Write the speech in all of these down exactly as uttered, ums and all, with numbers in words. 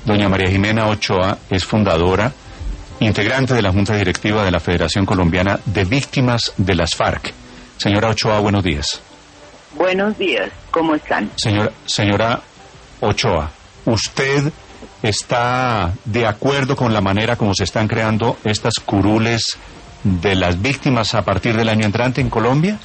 Doña María Jimena Ochoa es fundadora, integrante de la Junta Directiva de la Federación Colombiana de Víctimas de las FARC. Señora Ochoa, buenos días. Buenos días, ¿cómo están? Señora, señora Ochoa, ¿usted está de acuerdo con la manera como se están creando estas curules de las víctimas a partir del año entrante en Colombia?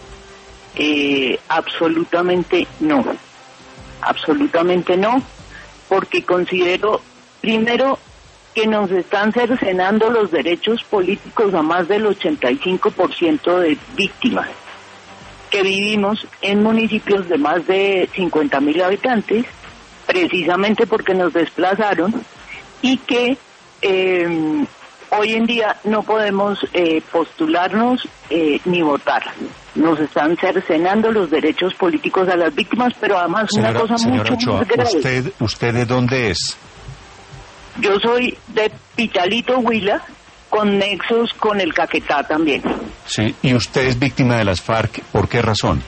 Eh, absolutamente no, absolutamente no, porque considero, primero, que nos están cercenando los derechos políticos a más del ochenta y cinco por ciento de víctimas, que vivimos en municipios de más de cincuenta mil habitantes, precisamente porque nos desplazaron, y que eh, hoy en día no podemos eh, postularnos eh, ni votar. Nos están cercenando los derechos políticos a las víctimas, pero además señora, una cosa mucho Ochoa, más grave. ¿usted, ¿Usted de dónde es? Yo soy de Pichalito, Huila, con nexos con el Caquetá también. Sí, ¿y usted es víctima de las FARC? ¿Por qué razón?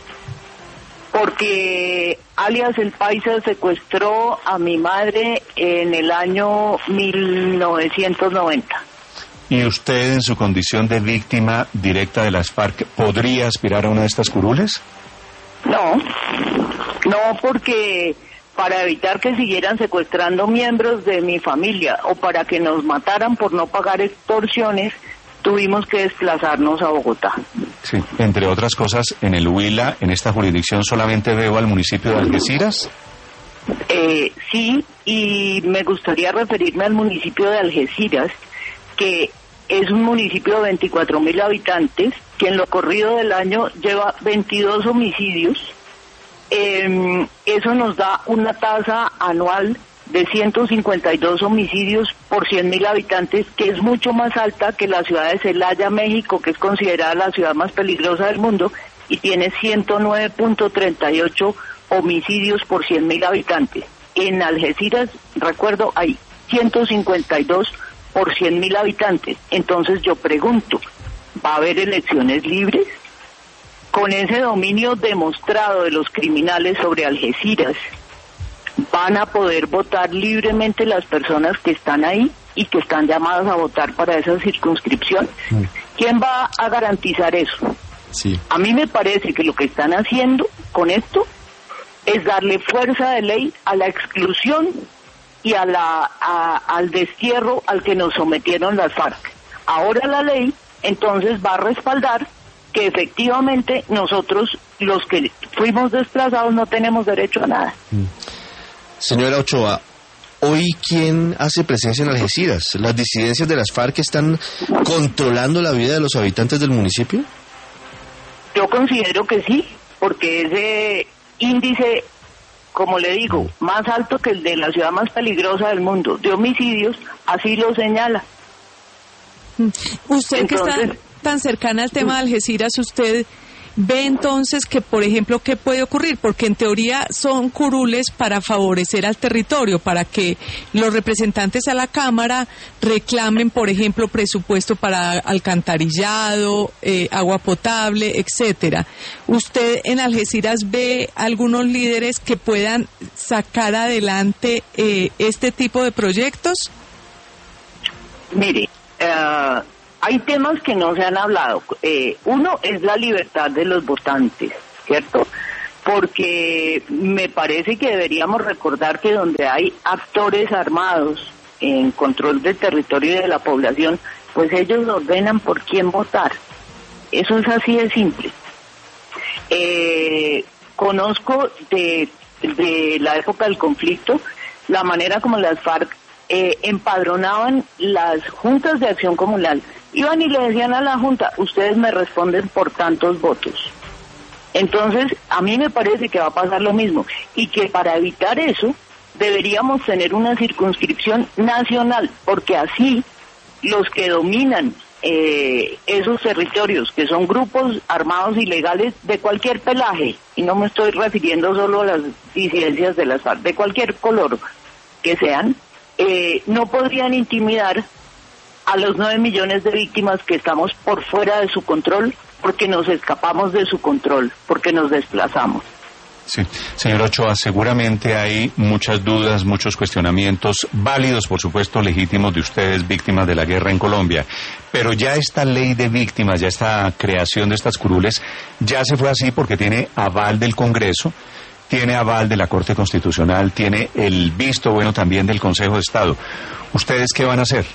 Porque alias El Paisa secuestró a mi madre en el año mil novecientos noventa. ¿Y usted, en su condición de víctima directa de las FARC, podría aspirar a una de estas curules? No, no, porque para evitar que siguieran secuestrando miembros de mi familia o para que nos mataran por no pagar extorsiones, tuvimos que desplazarnos a Bogotá. Sí, entre otras cosas, en el Huila, en esta jurisdicción, solamente veo al municipio de Algeciras. Eh, sí, y me gustaría referirme al municipio de Algeciras, que es un municipio de veinticuatro mil habitantes, que en lo corrido del año lleva veintidós homicidios. Eh, eso nos da una tasa anual de ciento cincuenta y dos homicidios por cien mil habitantes, que es mucho más alta que la ciudad de Celaya, México, que es considerada la ciudad más peligrosa del mundo, y tiene ciento nueve punto treinta y ocho homicidios por cien mil habitantes. En Algeciras, recuerdo, hay ciento cincuenta y dos por cien mil habitantes. Entonces yo pregunto, ¿va a haber elecciones libres? Con ese dominio demostrado de los criminales sobre Algeciras, ¿van a poder votar libremente las personas que están ahí y que están llamadas a votar para esa circunscripción? Mm. ¿Quién va a garantizar eso? Sí. A mí me parece que lo que están haciendo con esto es darle fuerza de ley a la exclusión y a la a, al destierro al que nos sometieron las FARC. Ahora la ley entonces va a respaldar que efectivamente nosotros, los que fuimos desplazados, no tenemos derecho a nada. Mm. Señora Ochoa, ¿hoy quién hace presencia en Algeciras? ¿Las disidencias de las FARC están controlando la vida de los habitantes del municipio? Yo considero que sí, porque ese índice, como le digo, más alto que el de la ciudad más peligrosa del mundo, de homicidios, así lo señala. Usted Entonces, que está tan cercana al tema de Algeciras, ¿usted ve entonces que, por ejemplo, qué puede ocurrir? Porque en teoría son curules para favorecer al territorio, para que los representantes a la Cámara reclamen, por ejemplo, presupuesto para alcantarillado, eh, agua potable, etcétera. ¿Usted en Algeciras ve algunos líderes que puedan sacar adelante eh, este tipo de proyectos? Mire, uh... hay temas que no se han hablado. Eh, uno es la libertad de los votantes, ¿cierto? Porque me parece que deberíamos recordar que donde hay actores armados en control del territorio y de la población, pues ellos ordenan por quién votar. Eso es así de simple. Eh, conozco de, de la época del conflicto la manera como las FARC eh, empadronaban las juntas de acción comunal. Iban y le decían a la Junta, ustedes me responden por tantos votos. Entonces, a mí me parece que va a pasar lo mismo, y que para evitar eso, deberíamos tener una circunscripción nacional, porque así los que dominan eh, esos territorios, que son grupos armados ilegales de cualquier pelaje, y no me estoy refiriendo solo a las disidencias de las FARC, de cualquier color que sean, eh, no podrían intimidar a los nueve millones de víctimas que estamos por fuera de su control, porque nos escapamos de su control, porque nos desplazamos. Sí, señor Ochoa, seguramente hay muchas dudas, muchos cuestionamientos, válidos, por supuesto, legítimos de ustedes, víctimas de la guerra en Colombia, pero ya esta ley de víctimas, ya esta creación de estas curules, ya se fue así porque tiene aval del Congreso, tiene aval de la Corte Constitucional, tiene el visto bueno también del Consejo de Estado. ¿Ustedes qué van a hacer?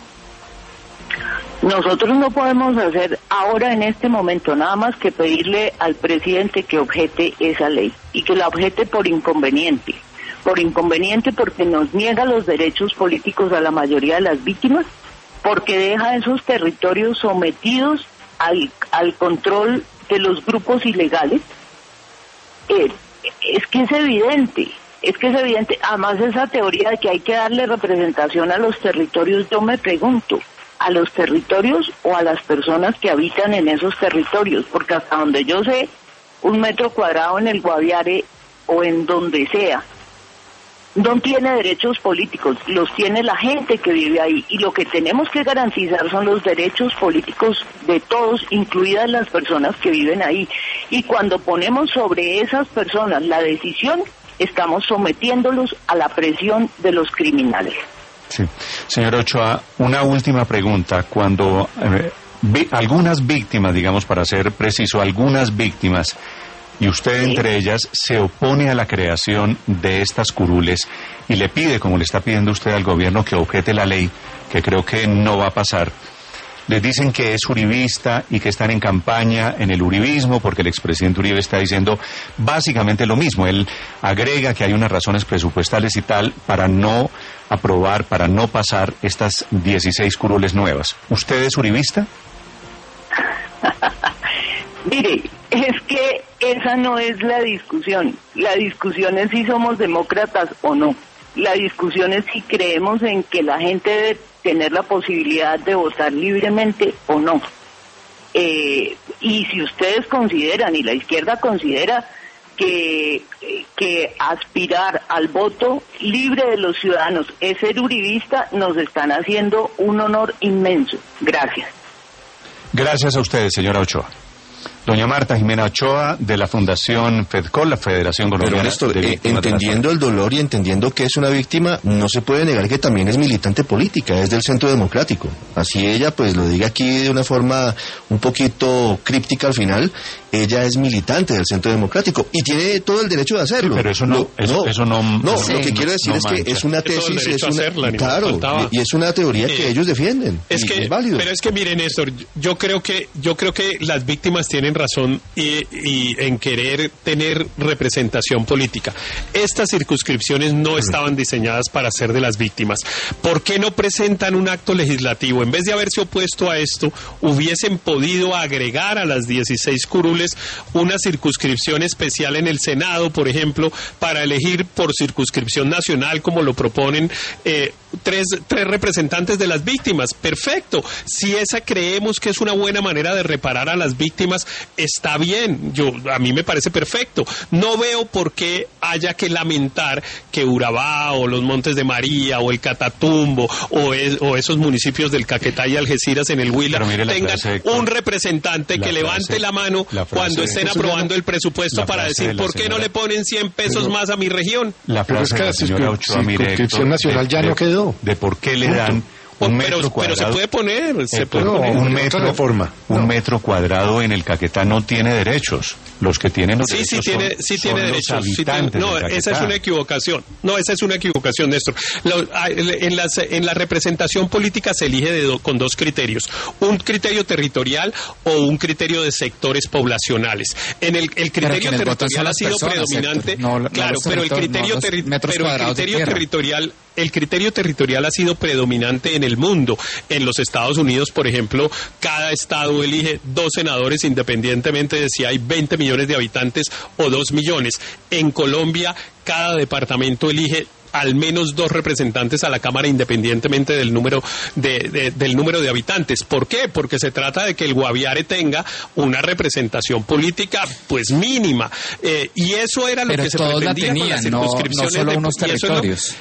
Nosotros no podemos hacer ahora en este momento nada más que pedirle al presidente que objete esa ley y que la objete por inconveniente, por inconveniente porque nos niega los derechos políticos a la mayoría de las víctimas, porque deja esos territorios sometidos al, al control de los grupos ilegales. Eh, es que es evidente, es que es evidente, además esa teoría de que hay que darle representación a los territorios, yo me pregunto, ¿a los territorios o a las personas que habitan en esos territorios? Porque hasta donde yo sé, un metro cuadrado en el Guaviare o en donde sea, no tiene derechos políticos, los tiene la gente que vive ahí, y lo que tenemos que garantizar son los derechos políticos de todos, incluidas las personas que viven ahí. Y cuando ponemos sobre esas personas la decisión, estamos sometiéndolos a la presión de los criminales. Sí. Señor Ochoa, una última pregunta. Cuando eh, vi, algunas víctimas, digamos para ser preciso, algunas víctimas, y usted sí. entre ellas, se opone a la creación de estas curules y le pide, como le está pidiendo usted al gobierno, que objete la ley, que creo que no va a pasar. Les dicen que es uribista y que están en campaña en el uribismo porque el expresidente Uribe está diciendo básicamente lo mismo. Él agrega que hay unas razones presupuestales y tal para no aprobar, para no pasar estas dieciséis curules nuevas. ¿Usted es uribista? Mire, es que esa no es la discusión. La discusión es si somos demócratas o no. La discusión es si creemos en que la gente debe tener la posibilidad de votar libremente o no. Eh, y si ustedes consideran, y la izquierda considera, que, que aspirar al voto libre de los ciudadanos es ser uribista, nos están haciendo un honor inmenso. Gracias. Gracias a ustedes, señora Ochoa. Doña Marta Jimena Ochoa, de la Fundación FEDCOL, la Federación Colombiana. Pero Néstor, de eh, entendiendo de el dolor y entendiendo que es una víctima, no se puede negar que también es militante política, es del Centro Democrático. Así ella, pues lo diga aquí de una forma un poquito críptica al final, ella es militante del Centro Democrático y tiene todo el derecho de hacerlo. Sí, pero eso no, lo, eso, no, eso no, no, sí, lo que no, quiero decir no es mancha. que es una tesis, es una, hacerla, claro, y, y es una teoría eh, que ellos defienden. Es y que, es válido. pero es que miren, Néstor, yo creo que, yo creo que las víctimas tienen razón y, y en querer tener representación política. Estas circunscripciones no estaban diseñadas para ser de las víctimas. ¿Por qué no presentan un acto legislativo? En vez de haberse opuesto a esto, hubiesen podido agregar a las dieciséis curules una circunscripción especial en el Senado, por ejemplo, para elegir por circunscripción nacional, como lo proponen eh, tres, tres representantes de las víctimas. Perfecto. Si esa creemos que es una buena manera de reparar a las víctimas, está bien. Yo, a mí me parece perfecto. No veo por qué haya que lamentar que Urabá o los Montes de María o el Catatumbo o, es, o esos municipios del Caquetá y Algeciras en el Huila tengan frase, un representante que frase, levante la mano la cuando estén aprobando el presupuesto para decir por qué no le ponen cien pesos pero, más a mi región. La frase de la señora Ochoa, mire, circunscripción nacional ya de, no quedó. De por qué le dan un metro pero, cuadrado, pero se puede poner, se puede no, poner. Un metro, reforma. un no. metro cuadrado en el Caquetá no tiene derechos. Los que tienen los sí, derechos sí tiene, son, sí son tiene los derechos. habitantes Sí tiene, no, del esa es una equivocación. No, esa es una equivocación, Néstor. Lo, en, las, en la representación política se elige de do, con dos criterios. Un criterio territorial o un criterio de sectores poblacionales. En el, el criterio territorial ha sido personas, predominante. No, no claro, pero el criterio, no terri pero el criterio territorial el criterio territorial ha sido predominante en el mundo. En los Estados Unidos, por ejemplo, cada estado elige dos senadores independientemente de si hay veinte millones de habitantes o dos millones. En Colombia, cada departamento elige al menos dos representantes a la Cámara independientemente del número de, de, del número de habitantes. ¿Por qué? Porque se trata de que el Guaviare tenga una representación política pues mínima. Eh, y eso era lo Pero que se todos pretendía la tenían, con las circunscripciones no, no solo de, unos territorios.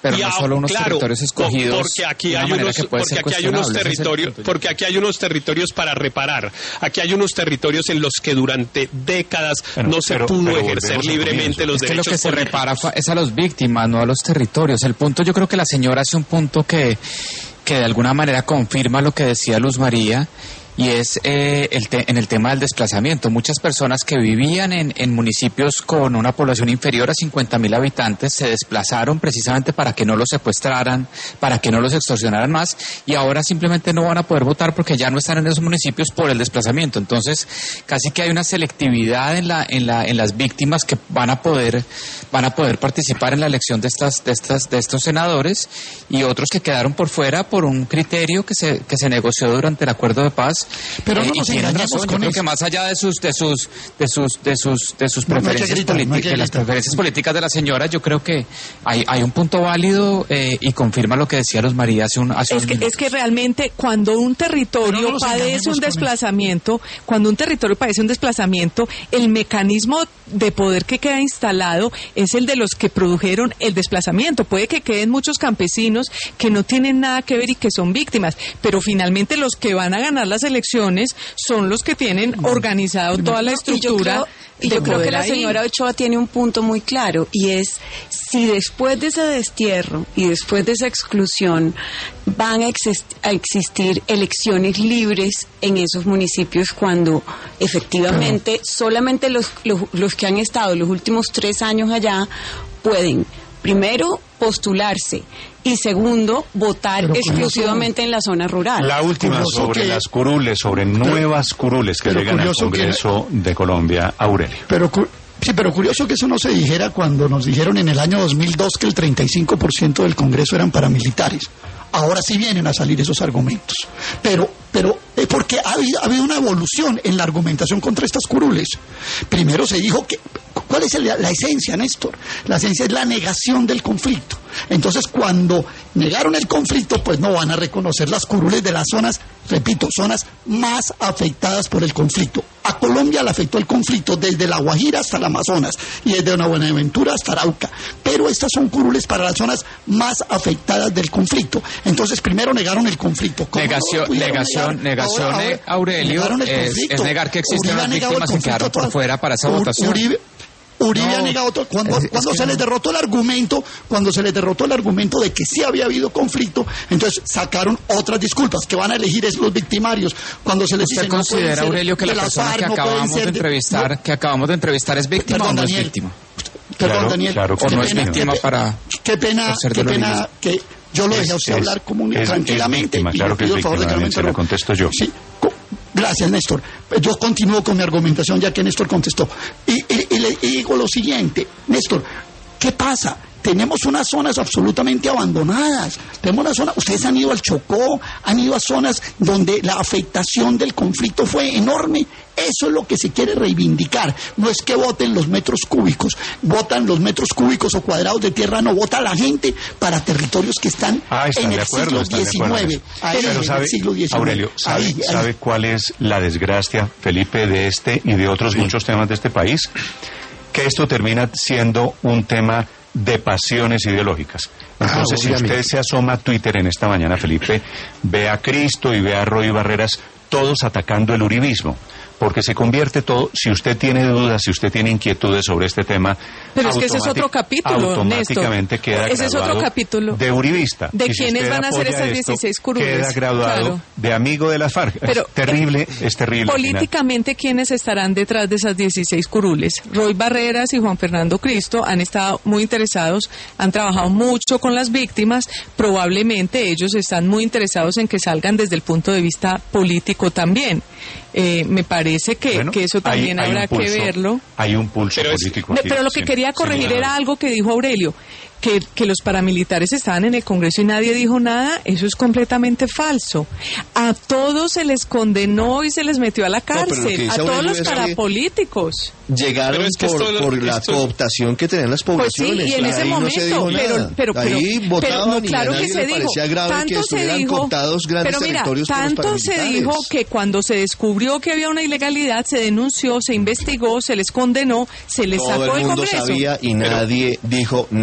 pero y no a, solo unos claro, territorios escogidos. Porque aquí hay unos, porque aquí hay unos territorios, porque aquí hay unos territorios para reparar. Aquí hay unos territorios en los que durante décadas bueno, no se pero, pudo pero ejercer libremente los es derechos. Que lo que se políticos. repara es a los víctimas, no a los territorios. El punto, yo creo que la señora hace un punto que que de alguna manera confirma lo que decía Luz María, y es eh, el te- en el tema del desplazamiento. Muchas personas que vivían en, en municipios con una población inferior a cincuenta mil habitantes se desplazaron precisamente para que no los secuestraran, para que no los extorsionaran más, y ahora simplemente no van a poder votar porque ya no están en esos municipios por el desplazamiento. Entonces, casi que hay una selectividad en la en la en las víctimas que van a poder van a poder participar en la elección de estas de estas de estos senadores, y otros que quedaron por fuera por un criterio que se que se negoció durante el acuerdo de paz. Pero eh, no nos y tienen razón, yo creo eso. que más allá de sus de sus de sus de sus de sus preferencias no gritar, políticas, no de las preferencias políticas de la señora, yo creo que hay hay un punto válido eh, y confirma lo que decía Luz María hace un hace es un que minuto. es que realmente cuando un territorio no padece un desplazamiento, cuando un territorio padece un desplazamiento, el mecanismo de poder que queda instalado es el de los que produjeron el desplazamiento. Puede que queden muchos campesinos que no tienen nada que ver y que son víctimas, pero finalmente los que van a ganar las elecciones son los que tienen organizado toda la estructura. Y yo creo, y yo creo que la señora Ochoa tiene un punto muy claro, y es si después de ese destierro y después de esa exclusión van a, exist- a existir elecciones libres en esos municipios, cuando efectivamente solamente los, los, los que han estado los últimos tres años allá pueden, primero, postularse, y segundo, votar pero exclusivamente curioso, en la zona rural. La última curioso sobre que, las curules, sobre nuevas curules que llegan al Congreso que, de Colombia, Aurelio. Pero sí, pero curioso que eso no se dijera cuando nos dijeron en el año dos mil dos que el treinta y cinco por ciento del Congreso eran paramilitares. Ahora sí vienen a salir esos argumentos. Pero, pero, eh, porque ha habido, ha habido una evolución en la argumentación contra estas curules. Primero se dijo que, ¿cuál es el, la esencia, Néstor? La esencia es la negación del conflicto. Entonces, cuando negaron el conflicto, pues no van a reconocer las curules de las zonas, repito, zonas más afectadas por el conflicto. A Colombia le afectó el conflicto desde La Guajira hasta el Amazonas y desde una Buenaventura hasta Arauca. Pero estas son curules para las zonas más afectadas del conflicto. Entonces, primero negaron el conflicto. Negación, no negación, negar? negación, ahora, ahora, Aurelio, es, es negar que existen unas víctimas que quedaron por fuera para esa votación. Uribe, Uribe no, ha negado todo. Cuando, es, cuando es se no. les derrotó el argumento, cuando se les derrotó el argumento de que sí había habido conflicto, entonces sacaron otras disculpas, que van a elegir es los victimarios. Cuando se les ¿Usted dice, considera, no Aurelio, que la persona FARC, que acabamos no de entrevistar, no, que acabamos de entrevistar es víctima perdón, o no Daniel, es víctima? Perdón, claro, Daniel. Claro, o no es víctima para. Qué pena, qué pena que yo lo dejé a usted es, hablar como es, tranquilamente. Es víctima, claro que es víctima, de que no se lo contesto yo. Sí. Gracias, Néstor. Yo continúo con mi argumentación ya que Néstor contestó. Y, y, y le y digo lo siguiente, Néstor, ¿qué pasa? Tenemos unas zonas absolutamente abandonadas. Tenemos una zona, ustedes han ido al Chocó, han ido a zonas donde la afectación del conflicto fue enorme. Eso es lo que se quiere reivindicar. No es que voten los metros cúbicos, votan los metros cúbicos o cuadrados de tierra, no, vota la gente para territorios que están, ah, están en el acuerdo, siglo diecinueve. Ahí, Pero sabe, en el siglo diecinueve. Aurelio, ¿sabe, ahí, ahí. ¿sabe cuál es la desgracia, Felipe, de este y de otros sí. muchos temas de este país? Que esto termina siendo un tema de pasiones ideológicas. Entonces, ah, si usted se asoma a Twitter en esta mañana, Felipe, ve a Cristo y ve a Roy Barreras, todos atacando el uribismo, porque se convierte todo, si usted tiene dudas, si usted tiene inquietudes sobre este tema, pero es que ese es otro capítulo, automáticamente Néstor. queda ese es otro capítulo de uribista. ¿De quiénes si van a ser esas dieciséis curules? Queda graduado claro. de amigo de las FARC. Pero, es terrible, eh, es terrible. Políticamente, ¿quiénes estarán detrás de esas dieciséis curules? Roy Barreras y Juan Fernando Cristo han estado muy interesados, han trabajado mucho con las víctimas, probablemente ellos están muy interesados en que salgan desde el punto de vista político también. Eh, me parece que, bueno, que eso también hay, hay habrá pulso, que verlo. Hay un pulso pero político. Es, aquí, pero lo que sí, quería corregir sí, era algo que dijo Aurelio, que, que los paramilitares estaban en el Congreso y nadie dijo nada. Eso es completamente falso. A todos se les condenó y se les metió a la cárcel, no, a todos los parapolíticos. Llegaron es que por, esto, por la esto... cooptación que tenían las poblaciones. Pues sí, y en ese ahí momento, no se dijo pero, nada. pero, pero, ahí pero, votaban pero no, claro y a que nadie se le dijo, parecía grave tanto que se estuvieran dijo, cooptados grandes pero mira, territorios por los tanto se dijo que cuando se descubrió que había una ilegalidad, se denunció, se investigó, se les condenó, se les Todo sacó el del mundo Congreso. sabía y nadie pero, dijo nada.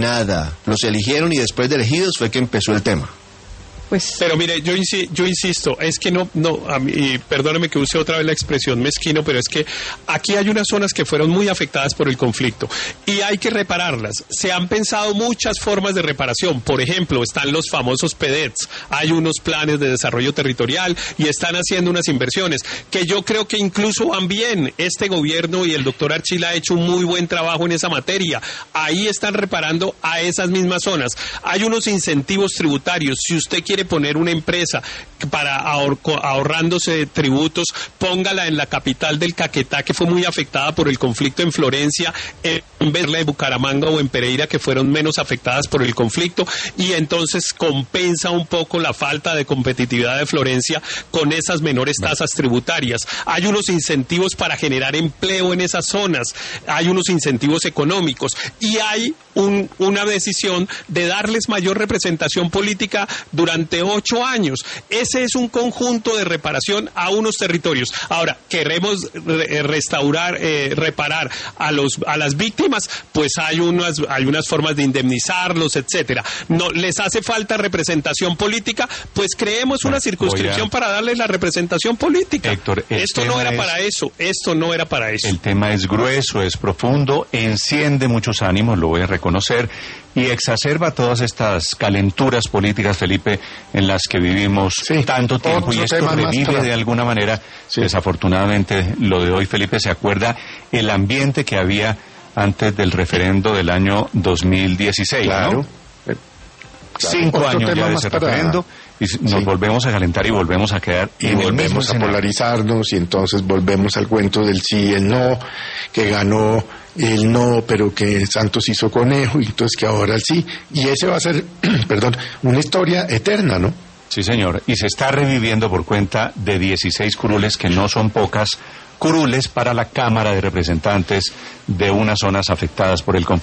nada. Los eligieron y después de elegidos fue que empezó el tema. Pues... Pero mire, yo, insi yo insisto, es que no, no, a mí, y perdóneme que use otra vez la expresión mezquino, pero es que aquí hay unas zonas que fueron muy afectadas por el conflicto y hay que repararlas. Se han pensado muchas formas de reparación. Por ejemplo, están los famosos P D E Ts, hay unos planes de desarrollo territorial y están haciendo unas inversiones que yo creo que incluso van bien. Este gobierno y el doctor Archila ha hecho un muy buen trabajo en esa materia. Ahí están reparando a esas mismas zonas. Hay unos incentivos tributarios. Si usted quiere poner una empresa para ahor ahorrándose tributos, póngala en la capital del Caquetá, que fue muy afectada por el conflicto en Florencia, en vez de Bucaramanga o en Pereira, que fueron menos afectadas por el conflicto, y entonces compensa un poco la falta de competitividad de Florencia con esas menores tasas tributarias. Hay unos incentivos para generar empleo en esas zonas, hay unos incentivos económicos y hay un, una decisión de darles mayor representación política durante ocho años. Ese es un conjunto de reparación a unos territorios. Ahora, queremos re restaurar, eh, reparar a los a las víctimas, pues hay unas hay unas formas de indemnizarlos, etcétera. No les hace falta representación política, pues creemos una circunscripción a... para darles la representación política. Héctor, esto no era es... para eso, esto no era para eso. El tema es grueso, es profundo, enciende muchos ánimos, lo voy a reconocer, y exacerba todas estas calenturas políticas, Felipe, en las que vivimos sí, tanto tiempo, y esto revive de alguna manera. Sí. Desafortunadamente, lo de hoy, Felipe, se acuerda el ambiente que había antes del referendo del año dos mil dieciséis, claro. ¿no? Claro. Cinco Otro años ya de ese para... referendo, y nos sí. volvemos a calentar y volvemos a quedar y en volvemos el a polarizarnos, y entonces volvemos al cuento del sí y el no, que ganó el no, pero que Santos hizo conejo, y entonces que ahora el sí, y ese va a ser, perdón, una historia eterna, ¿no? Sí, señor, y se está reviviendo por cuenta de dieciséis curules, que no son pocas, curules para la Cámara de Representantes de unas zonas afectadas por el conflicto.